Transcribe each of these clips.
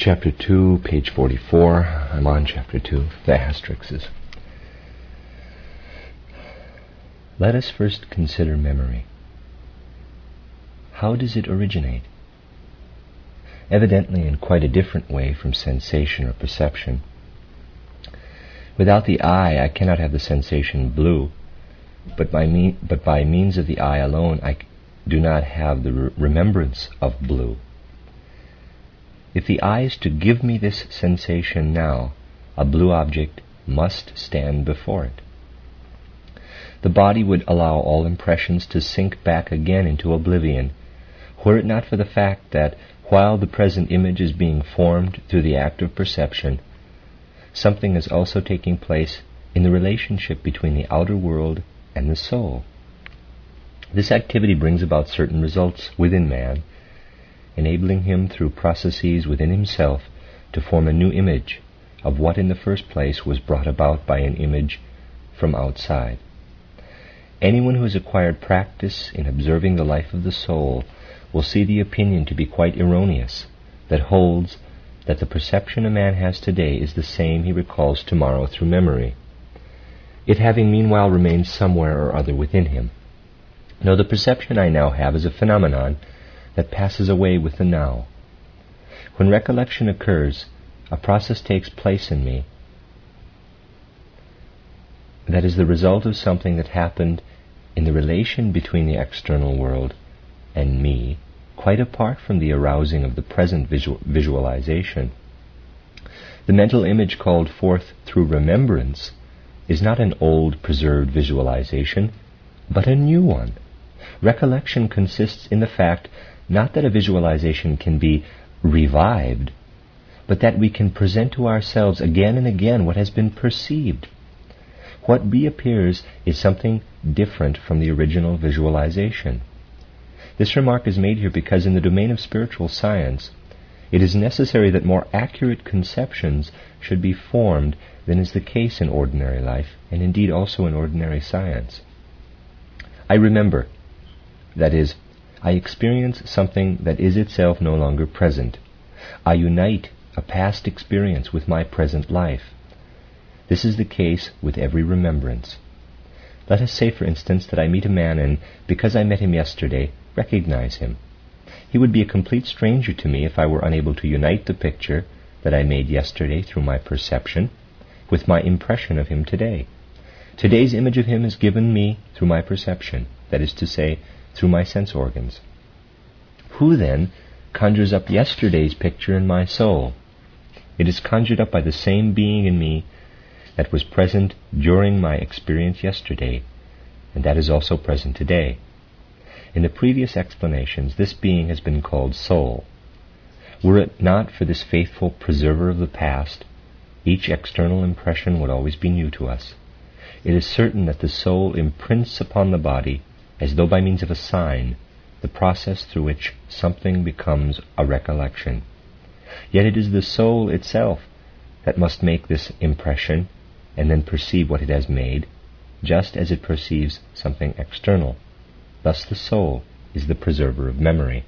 Chapter 2, page 44. I'm on Chapter 2, the asterisks. Let us first consider memory. How does it originate? Evidently in quite a different way from sensation or perception. Without the eye, I cannot have the sensation blue, but by means of the eye alone, I do not have the remembrance of blue. If the eye is to give me this sensation now, a blue object must stand before it. The body would allow all impressions to sink back again into oblivion, were it not for the fact that while the present image is being formed through the act of perception, something is also taking place in the relationship between the outer world and the soul. This activity brings about certain results within man, enabling him through processes within himself to form a new image of what in the first place was brought about by an image from outside. Anyone who has acquired practice in observing the life of the soul will see the opinion to be quite erroneous that holds that the perception a man has today is the same he recalls tomorrow through memory, it having meanwhile remained somewhere or other within him. No, the perception I now have is a phenomenon that passes away with the now. When recollection occurs, a process takes place in me that is the result of something that happened in the relation between the external world and me, quite apart from the arousing of the present visualization. The mental image called forth through remembrance is not an old preserved visualization, but a new one. Recollection consists in the fact not that a visualization can be revived, but that we can present to ourselves again and again what has been perceived. What reappears is something different from the original visualization. This remark is made here because in the domain of spiritual science, it is necessary that more accurate conceptions should be formed than is the case in ordinary life, and indeed also in ordinary science. I remember, that is, I experience something that is itself no longer present. I unite a past experience with my present life. This is the case with every remembrance. Let us say, for instance, that I meet a man and, because I met him yesterday, recognize him. He would be a complete stranger to me if I were unable to unite the picture that I made yesterday through my perception with my impression of him today. Today's image of him is given me through my perception, that is to say, through my sense organs. Who then conjures up yesterday's picture in my soul? It is conjured up by the same being in me that was present during my experience yesterday, and that is also present today. In the previous explanations, this being has been called soul. Were it not for this faithful preserver of the past, each external impression would always be new to us. It is certain that the soul imprints upon the body, as though by means of a sign, the process through which something becomes a recollection. Yet it is the soul itself that must make this impression and then perceive what it has made, just as it perceives something external. Thus the soul is the preserver of memory.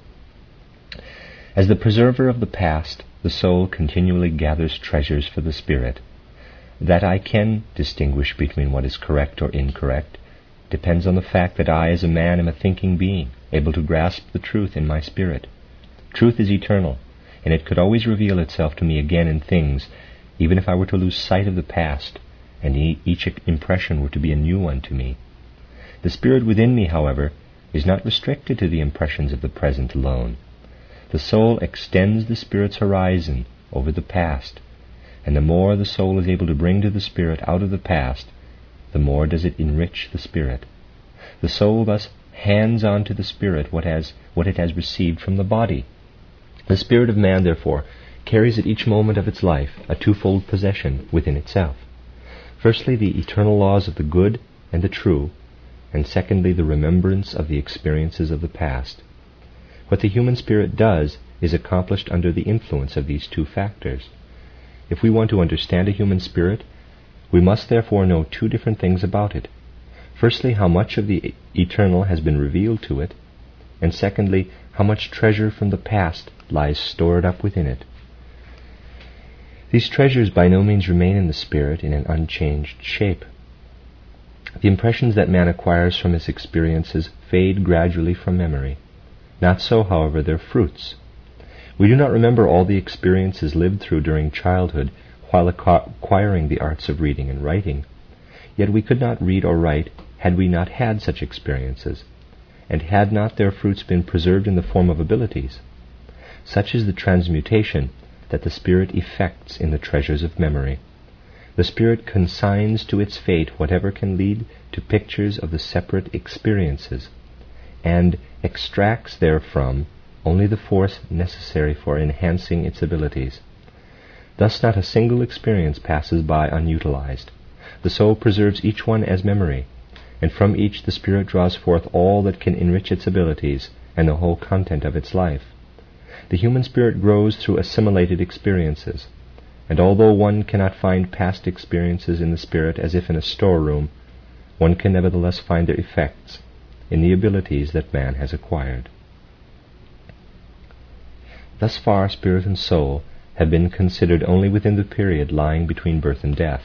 As the preserver of the past, the soul continually gathers treasures for the spirit. That I can distinguish between what is correct or incorrect depends on the fact that I, as a man, am a thinking being, able to grasp the truth in my spirit. Truth is eternal, and it could always reveal itself to me again in things, even if I were to lose sight of the past, and each impression were to be a new one to me. The spirit within me, however, is not restricted to the impressions of the present alone. The soul extends the spirit's horizon over the past, and the more the soul is able to bring to the spirit out of the past, the more does it enrich the spirit. The soul thus hands on to the spirit what it has received from the body. The spirit of man, therefore, carries at each moment of its life a twofold possession within itself. Firstly, the eternal laws of the good and the true, and secondly, the remembrance of the experiences of the past. What the human spirit does is accomplished under the influence of these two factors. If we want to understand a human spirit, we must therefore know two different things about it. Firstly, how much of the eternal has been revealed to it, and secondly, how much treasure from the past lies stored up within it. These treasures by no means remain in the spirit in an unchanged shape. The impressions that man acquires from his experiences fade gradually from memory. Not so, however, their fruits. We do not remember all the experiences lived through during childhood while acquiring the arts of reading and writing. Yet we could not read or write had we not had such experiences, and had not their fruits been preserved in the form of abilities. Such is the transmutation that the spirit effects in the treasures of memory. The spirit consigns to its fate whatever can lead to pictures of the separate experiences, and extracts therefrom only the force necessary for enhancing its abilities. Thus not a single experience passes by unutilized. The soul preserves each one as memory, and from each the spirit draws forth all that can enrich its abilities and the whole content of its life. The human spirit grows through assimilated experiences, and although one cannot find past experiences in the spirit as if in a storeroom, one can nevertheless find their effects in the abilities that man has acquired. Thus far, spirit and soul have been considered only within the period lying between birth and death.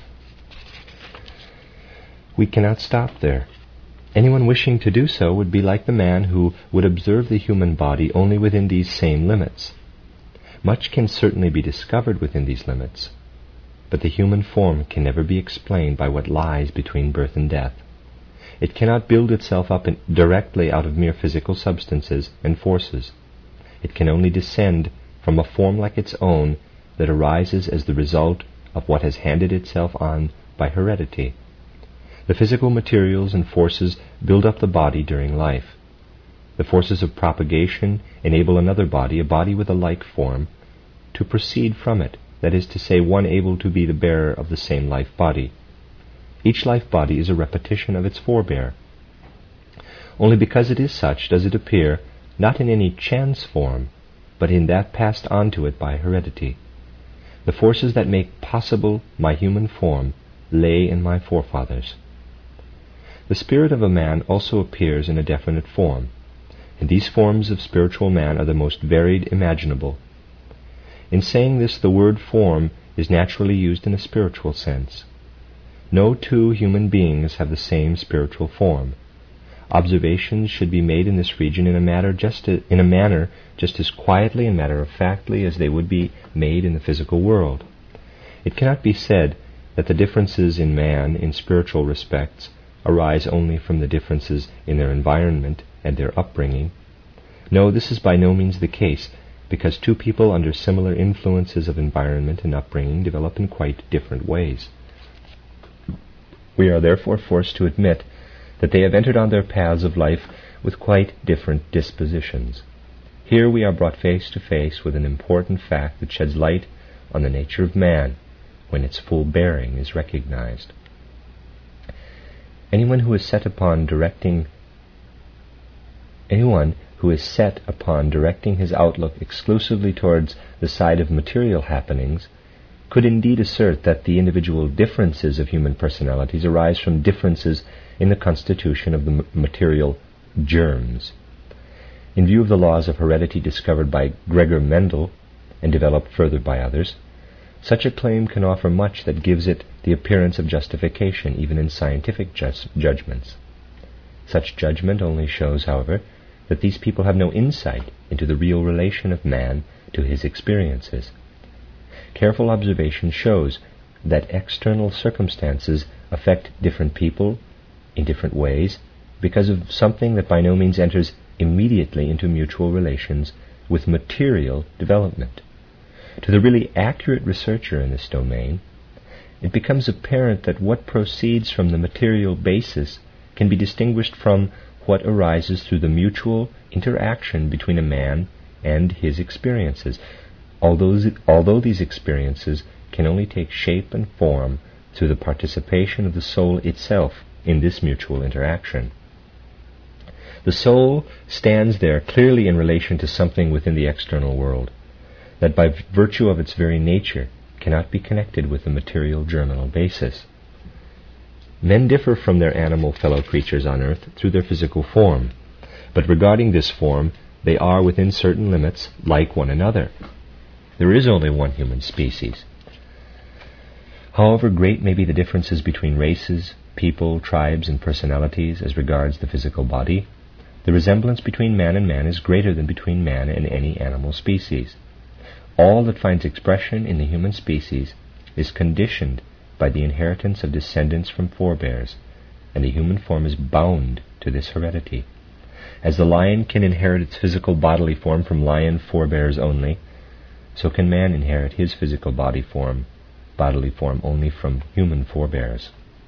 We cannot stop there. Anyone wishing to do so would be like the man who would observe the human body only within these same limits. Much can certainly be discovered within these limits, but the human form can never be explained by what lies between birth and death. It cannot build itself up directly out of mere physical substances and forces. It can only descend from a form like its own that arises as the result of what has handed itself on by heredity. The physical materials and forces build up the body during life. The forces of propagation enable another body, a body with a like form, to proceed from it, that is to say, one able to be the bearer of the same life body. Each life body is a repetition of its forebear. Only because it is such does it appear, not in any chance form, but in that passed on to it by heredity. The forces that make possible my human form lay in my forefathers. The spirit of a man also appears in a definite form, and these forms of spiritual man are the most varied imaginable. In saying this, the word form is naturally used in a spiritual sense. No two human beings have the same spiritual form. Observations should be made in this region in a manner just as quietly and matter-of-factly as they would be made in the physical world. It cannot be said that the differences in man in spiritual respects arise only from the differences in their environment and their upbringing. No, this is by no means the case, because two people under similar influences of environment and upbringing develop in quite different ways. We are therefore forced to admit that they have entered on their paths of life with quite different dispositions. Here we are brought face to face with an important fact that sheds light on the nature of man when its full bearing is recognized. Anyone who is set upon directing his outlook exclusively towards the side of material happenings could indeed assert that the individual differences of human personalities arise from differences in the constitution of the material germs. In view of the laws of heredity discovered by Gregor Mendel and developed further by others, such a claim can offer much that gives it the appearance of justification even in scientific judgments. Such judgment only shows, however, that these people have no insight into the real relation of man to his experiences. Careful observation shows that external circumstances affect different people in different ways because of something that by no means enters immediately into mutual relations with material development. To the really accurate researcher in this domain, it becomes apparent that what proceeds from the material basis can be distinguished from what arises through the mutual interaction between a man and his experiences, although these experiences can only take shape and form through the participation of the soul itself in this mutual interaction. The soul stands there clearly in relation to something within the external world, that by virtue of its very nature cannot be connected with the material germinal basis. Men differ from their animal fellow creatures on earth through their physical form, but regarding this form, they are within certain limits like one another. There is only one human species. However great may be the differences between races, people, tribes, and personalities as regards the physical body, the resemblance between man and man is greater than between man and any animal species. All that finds expression in the human species is conditioned by the inheritance of descendants from forebears, and the human form is bound to this heredity. As the lion can inherit its physical bodily form from lion forebears only, so can man inherit his physical bodily form only from human forebears.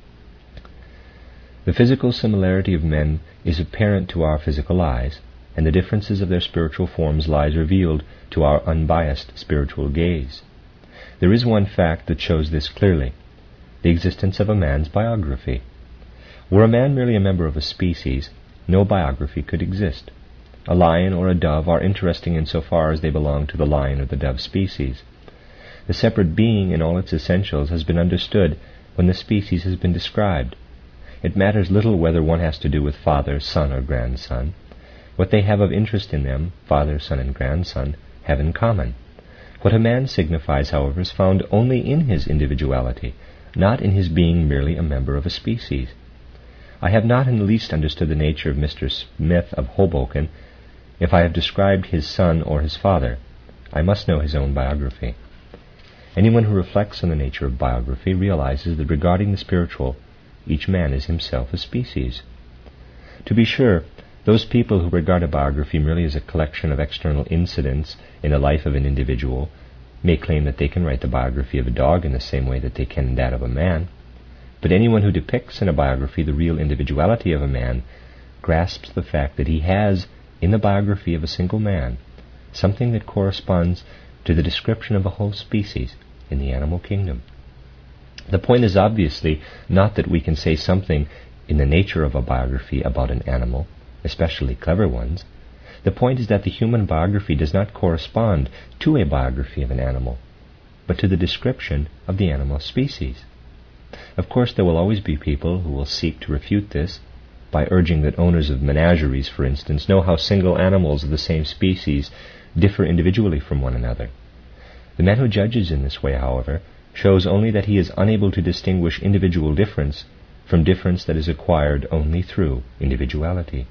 The physical similarity of men is apparent to our physical eyes, and the differences of their spiritual forms lies revealed to our unbiased spiritual gaze. There is one fact that shows this clearly: the existence of a man's biography. Were a man merely a member of a species, no biography could exist. A lion or a dove are interesting insofar as they belong to the lion or the dove species. The separate being in all its essentials has been understood when the species has been described. It matters little whether one has to do with father, son, or grandson. What they have of interest in them, father, son, and grandson, have in common. What a man signifies, however, is found only in his individuality, not in his being merely a member of a species. I have not in the least understood the nature of Mr. Smith of Hoboken. If I have described his son or his father, I must know his own biography. Anyone who reflects on the nature of biography realizes that regarding the spiritual, each man is himself a species. To be sure, those people who regard a biography merely as a collection of external incidents in the life of an individual may claim that they can write the biography of a dog in the same way that they can that of a man. But anyone who depicts in a biography the real individuality of a man grasps the fact that he has, in the biography of a single man, something that corresponds to the description of a whole species in the animal kingdom. The point is obviously not that we can say something in the nature of a biography about an animal, especially clever ones. The point is that the human biography does not correspond to a biography of an animal, but to the description of the animal species. Of course, there will always be people who will seek to refute this by urging that owners of menageries, for instance, know how single animals of the same species differ individually from one another. The man who judges in this way, however, shows only that he is unable to distinguish individual difference from difference that is acquired only through individuality.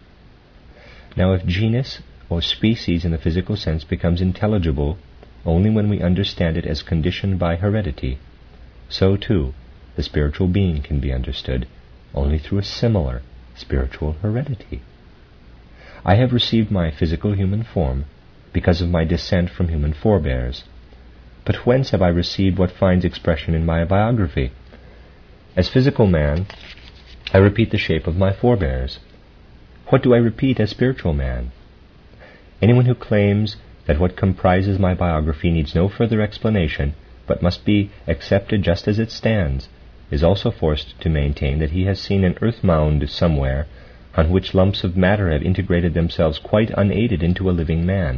Now, if genus or species in the physical sense becomes intelligible only when we understand it as conditioned by heredity, so too the spiritual being can be understood only through a similar spiritual heredity. I have received my physical human form because of my descent from human forebears. But whence have I received what finds expression in my biography? As physical man, I repeat the shape of my forebears. What do I repeat as spiritual man? Anyone who claims that what comprises my biography needs no further explanation, but must be accepted just as it stands, is also forced to maintain that he has seen an earth mound somewhere on which lumps of matter have integrated themselves quite unaided into a living man.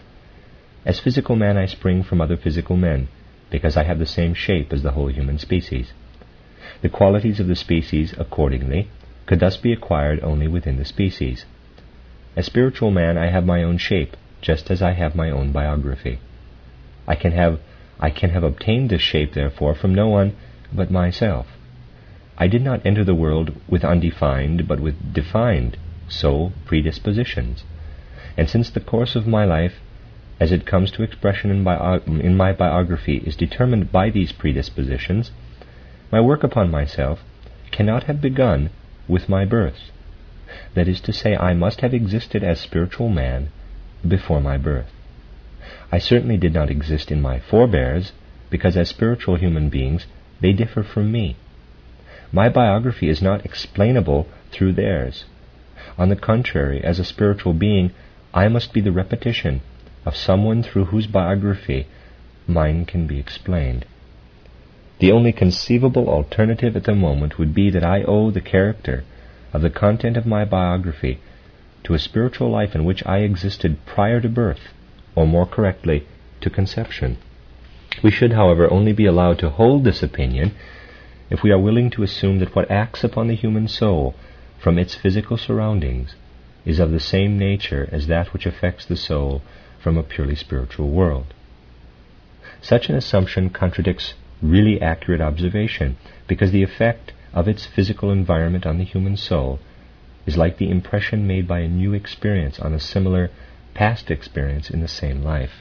As physical man I spring from other physical men, because I have the same shape as the whole human species. The qualities of the species, accordingly, could thus be acquired only within the species. As spiritual man I have my own shape, just as I have my own biography. I can have obtained this shape, therefore, from no one but myself. I did not enter the world with undefined, but with defined predispositions. And since the course of my life, as it comes to expression in my biography, is determined by these predispositions, my work upon myself cannot have begun with my birth. That is to say, I must have existed as spiritual man before my birth. I certainly did not exist in my forebears, because as spiritual human beings they differ from me. My biography is not explainable through theirs. On the contrary, as a spiritual being, I must be the repetition of someone through whose biography mine can be explained. The only conceivable alternative at the moment would be that I owe the character of the content of my biography to a spiritual life in which I existed prior to birth, or more correctly, to conception. We should, however, only be allowed to hold this opinion if we are willing to assume that what acts upon the human soul from its physical surroundings is of the same nature as that which affects the soul from a purely spiritual world. Such an assumption contradicts really accurate observation, because the effect of its physical environment on the human soul is like the impression made by a new experience on a similar past experience in the same life.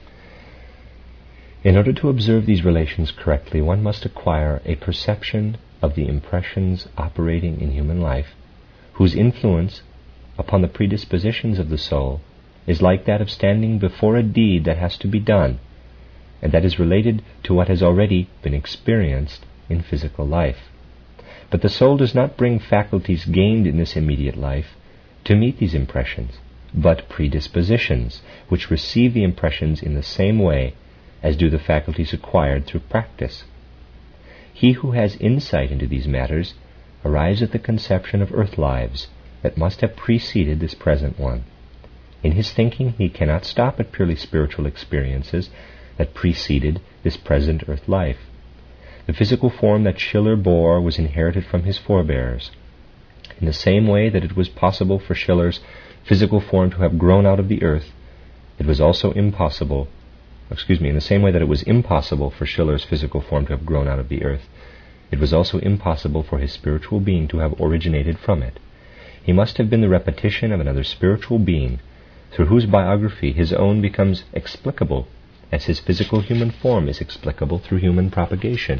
In order to observe these relations correctly, one must acquire a perception of the impressions operating in human life, whose influence upon the predispositions of the soul is like that of standing before a deed that has to be done, and that is related to what has already been experienced in physical life. But the soul does not bring faculties gained in this immediate life to meet these impressions, but predispositions, which receive the impressions in the same way as do the faculties acquired through practice. He who has insight into these matters arrives at the conception of earth lives that must have preceded this present one. In his thinking, he cannot stop at purely spiritual experiences that preceded this present earth life. The physical form that Schiller bore was inherited from his forebears. In the same way that it was possible for Schiller's physical form to have grown out of the earth, it was also impossible in the same way that it was impossible for Schiller's physical form to have grown out of the earth, it was also impossible for his spiritual being to have originated from it. He must have been the repetition of another spiritual being, through whose biography his own becomes explicable, as his physical human form is explicable through human propagation.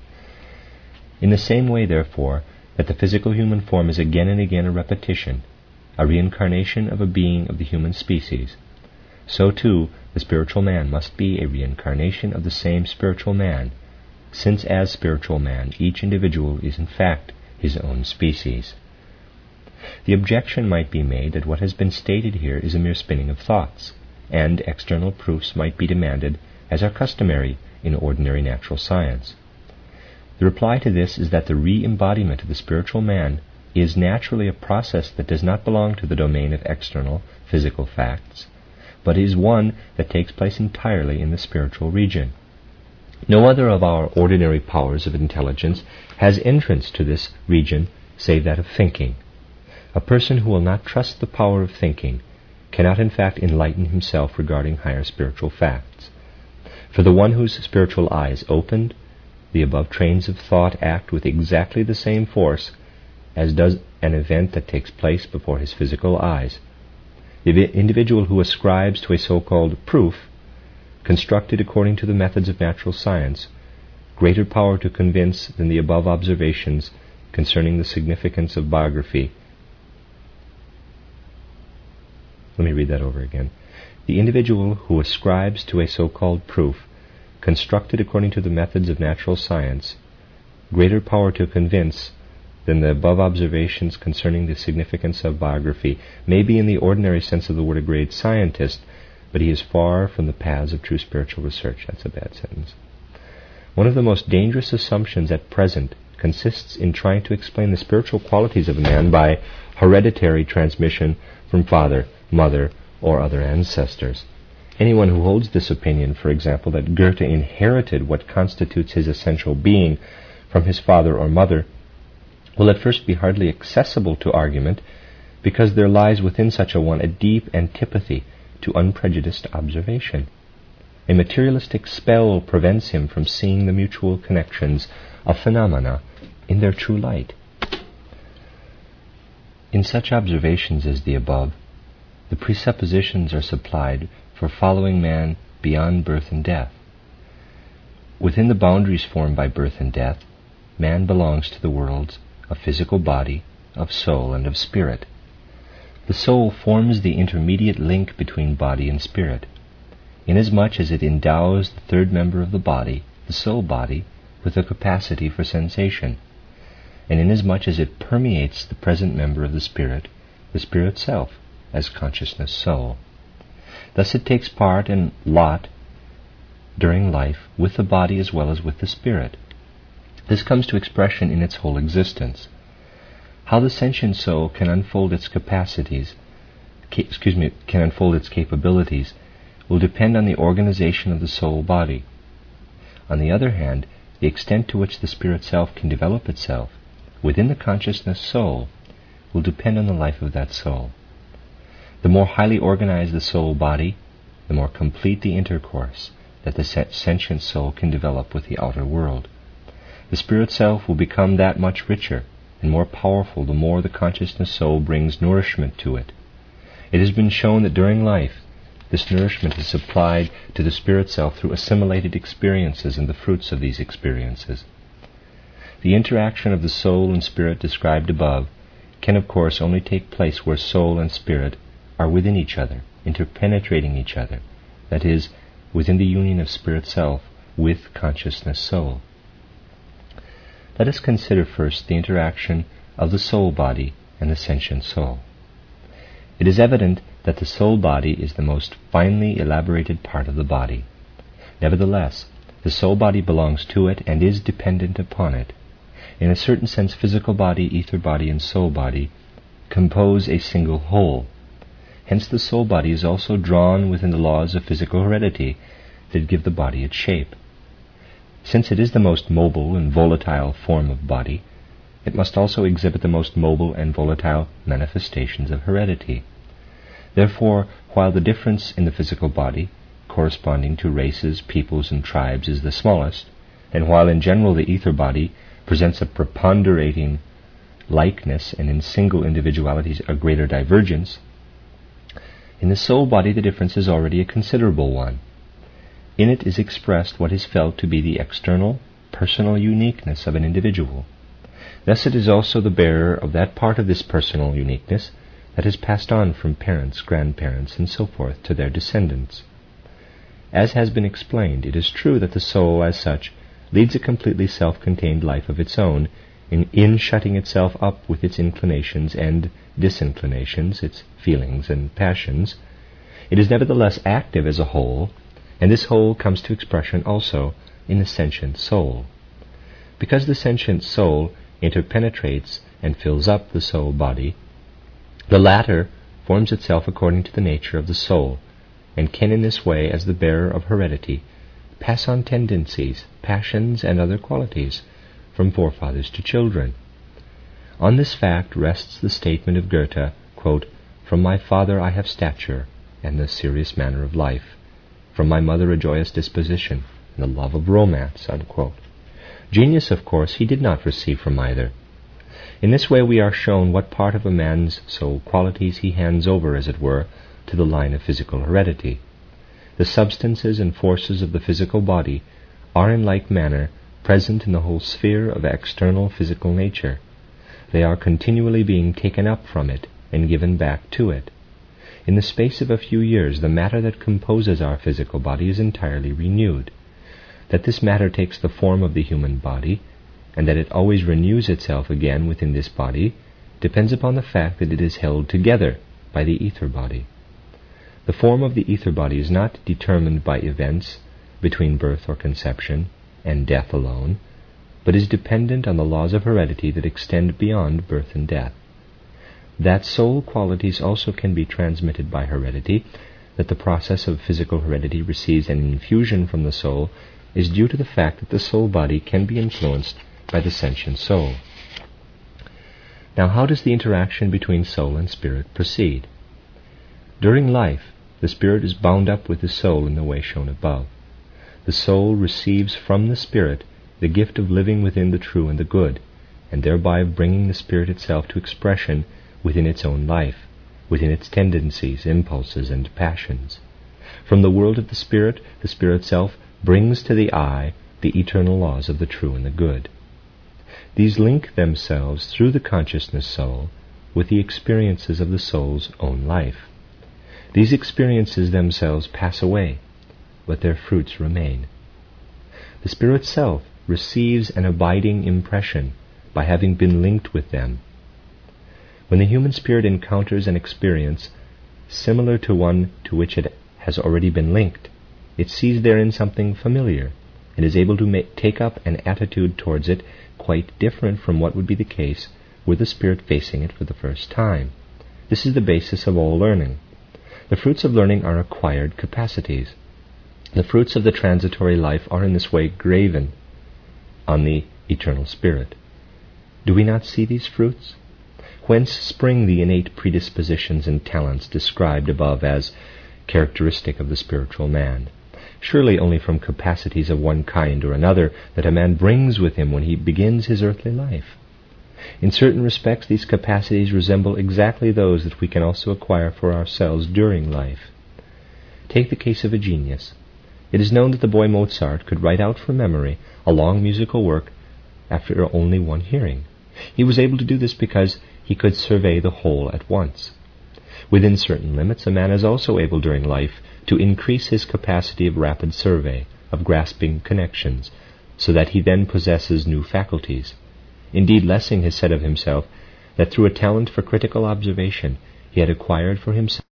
In the same way, therefore, that the physical human form is again and again a repetition, a reincarnation of a being of the human species, so too the spiritual man must be a reincarnation of the same spiritual man, since as spiritual man each individual is in fact his own species. The objection might be made that what has been stated here is a mere spinning of thoughts, and external proofs might be demanded, as are customary in ordinary natural science. The reply to this is that the re-embodiment of the spiritual man is naturally a process that does not belong to the domain of external physical facts, but is one that takes place entirely in the spiritual region. No other of our ordinary powers of intelligence has entrance to this region save that of thinking. A person who will not trust the power of thinking cannot in fact enlighten himself regarding higher spiritual facts. For the one whose spiritual eye is opened, the above trains of thought act with exactly the same force as does an event that takes place before his physical eyes. The individual who ascribes to a so-called proof, constructed according to the methods of natural science, greater power to convince than the above observations concerning the significance of biography. Let me read that over again. The individual who ascribes to a so-called proof, constructed according to the methods of natural science, greater power to convince than the above observations concerning the significance of biography, may be in the ordinary sense of the word a great scientist, but he is far from the paths of true spiritual research. That's a bad sentence. One of the most dangerous assumptions at present consists in trying to explain the spiritual qualities of a man by hereditary transmission from father, mother, or other ancestors. Anyone who holds this opinion, for example, that Goethe inherited what constitutes his essential being from his father or mother, will at first be hardly accessible to argument, because there lies within such a one a deep antipathy to unprejudiced observation. A materialistic spell prevents him from seeing the mutual connections of phenomena in their true light. In such observations as the above, the presuppositions are supplied for following man beyond birth and death. Within the boundaries formed by birth and death, man belongs to the worlds of physical body, of soul, and of spirit. The soul forms the intermediate link between body and spirit, inasmuch as it endows the third member of the body, the soul body, with a capacity for sensation, and inasmuch as it permeates the present member of the spirit self, as consciousness soul. Thus it takes part and lot during life with the body as well as with the spirit. This comes to expression in its whole existence. How the sentient soul can unfold its capabilities, will depend on the organization of the soul body. On the other hand, the extent to which the spirit self can develop itself within the consciousness soul will depend on the life of that soul. The more highly organized the soul body, the more complete the intercourse, that the sentient soul can develop with the outer world. The spirit self will become that much richer and more powerful the more the consciousness soul brings nourishment to it. It has been shown that during life, this nourishment is supplied to the spirit self through assimilated experiences and the fruits of these experiences. The interaction of the soul and spirit described above can, of course, only take place where soul and spirit are within each other, interpenetrating each other, that is, within the union of spirit self with consciousness soul. Let us consider first the interaction of the soul body and the sentient soul. It is evident that the soul body is the most finely elaborated part of the body. Nevertheless, the soul body belongs to it and is dependent upon it. In a certain sense, physical body, ether body, and soul body compose a single whole. Hence the soul body is also drawn within the laws of physical heredity that give the body its shape. Since it is the most mobile and volatile form of body, it must also exhibit the most mobile and volatile manifestations of heredity. Therefore, while the difference in the physical body, corresponding to races, peoples, and tribes, is the smallest, and while in general the ether body presents a preponderating likeness and in single individualities a greater divergence, in the soul body the difference is already a considerable one. In it is expressed what is felt to be the external, personal uniqueness of an individual. Thus it is also the bearer of that part of this personal uniqueness that is passed on from parents, grandparents, and so forth to their descendants. As has been explained, it is true that the soul, as such, leads a completely self-contained life of its own, in shutting itself up with its inclinations and disinclinations, its feelings and passions. It is nevertheless active as a whole, and this whole comes to expression also in the sentient soul. Because the sentient soul interpenetrates and fills up the soul body, the latter forms itself according to the nature of the soul, and can in this way, as the bearer of heredity, pass on tendencies, passions, and other qualities from forefathers to children. On this fact rests the statement of Goethe, quote, "From my father I have stature and the serious manner of life. From my mother a joyous disposition and the love of romance," unquote. Genius, of course, he did not receive from either. In this way we are shown what part of a man's soul qualities he hands over, as it were, to the line of physical heredity. The substances and forces of the physical body are in like manner present in the whole sphere of external physical nature. They are continually being taken up from it and given back to it. In the space of a few years, the matter that composes our physical body is entirely renewed. That this matter takes the form of the human body, and that it always renews itself again within this body, depends upon the fact that it is held together by the ether body. The form of the ether body is not determined by events between birth or conception and death alone, but is dependent on the laws of heredity that extend beyond birth and death. That soul qualities also can be transmitted by heredity, that the process of physical heredity receives an infusion from the soul, is due to the fact that the soul body can be influenced by the sentient soul. Now, how does the interaction between soul and spirit proceed? During life, the spirit is bound up with the soul in the way shown above. The soul receives from the spirit the gift of living within the true and the good, and thereby of bringing the spirit itself to expression within its own life, within its tendencies, impulses, and passions. From the world of the spirit self brings to the eye the eternal laws of the true and the good. These link themselves through the consciousness soul with the experiences of the soul's own life. These experiences themselves pass away, but their fruits remain. The spirit self receives an abiding impression by having been linked with them. When the human spirit encounters an experience similar to one to which it has already been linked, it sees therein something familiar, and is able to take up an attitude towards it quite different from what would be the case were the spirit facing it for the first time. This is the basis of all learning. The fruits of learning are acquired capacities. The fruits of the transitory life are in this way graven on the eternal spirit. Do we not see these fruits? Whence spring the innate predispositions and talents described above as characteristic of the spiritual man? surely only from capacities of one kind or another that a man brings with him when he begins his earthly life. In certain respects, these capacities resemble exactly those that we can also acquire for ourselves during life. Take the case of a genius. It is known that the boy Mozart could write out from memory a long musical work after only one hearing. He was able to do this because he could survey the whole at once. Within certain limits, a man is also able during life to increase his capacity of rapid survey, of grasping connections, so that he then possesses new faculties. Indeed, Lessing has said of himself that through a talent for critical observation he had acquired for himself